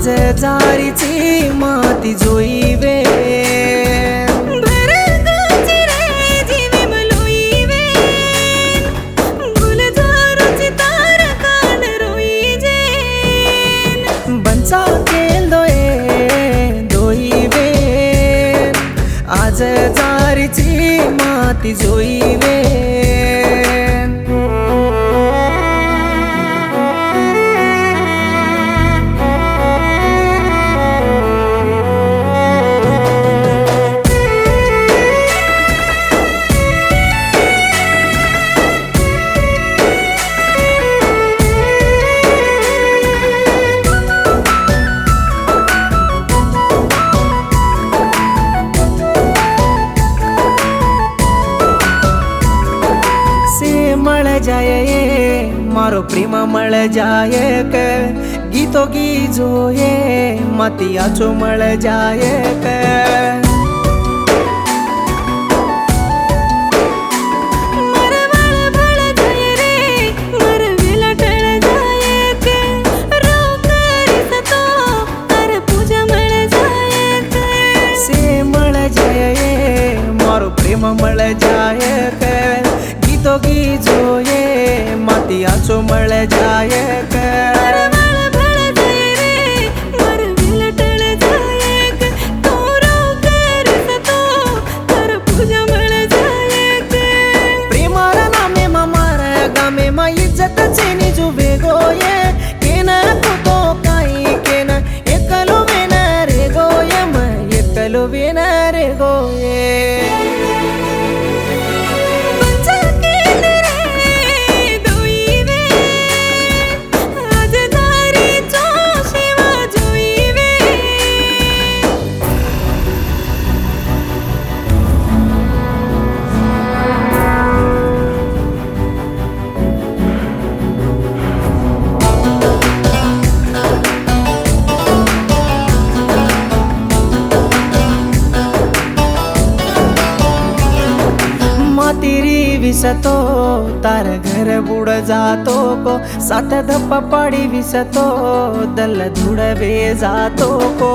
जारीची माती जोईवे बंचा केलोये दोईवे आज जारीची माती जोईवे मळ जाये मारो प्रेम मळ जाये क गीतो गीजोये मातियाचो मळ जाये क प्रेम मळ जाये क गीतो गीजोये मातियाचो मळ जाये क प्रेमारा नामे मामार गामे मा इज्जत चेनी जुबे गोये केन कुतो काई केन एकलो वेन रे गोये म एकलो वेन रे गोये तेरी विसतो तार घर बुड जातो को सात धप्पा पाडी विसतो दल धुडवे जातो को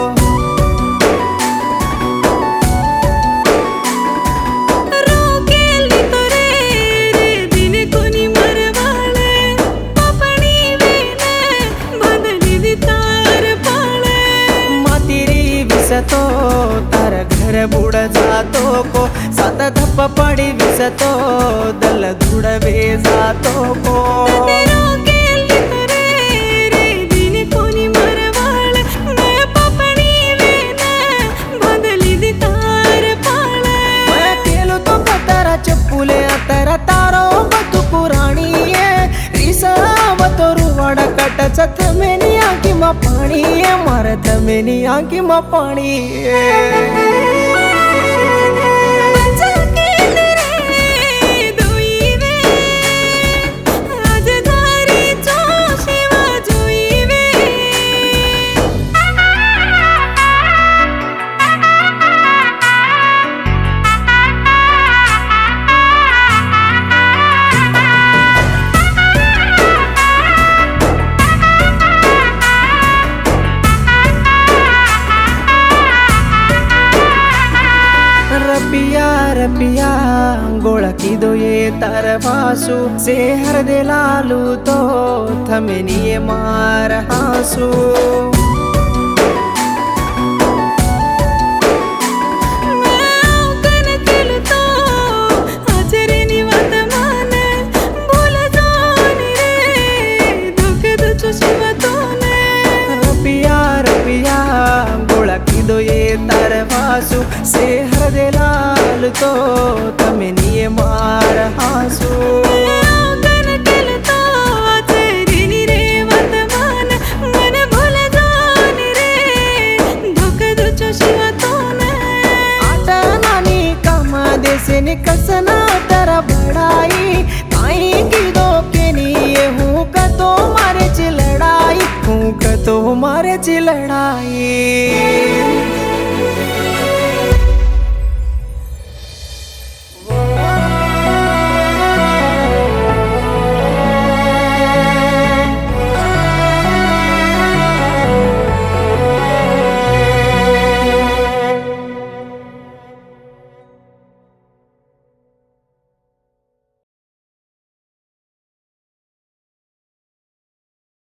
विसतो तार घर बुड जातो को सात धप्पा पाडी विसतो दल धुडवे जातो को चप्पुले तर तारो बतु पुराणी रिसावतो रुवाड कटच थमेनी आंकी मा पाणी मार थमेनी आंकी मा पाणी रपिया गोळा किदो ये तरवासु से हर दे लालू तो थमेनिए मार हासु रपिया गोळा किदो ये तरवासु से हर दे लालू तो थमेनिए मार हासु कसना तर बड़ाई काई की दो के लिए हूँ का तो मारे च लड़ाई हूँ का तो मारे च लड़ाई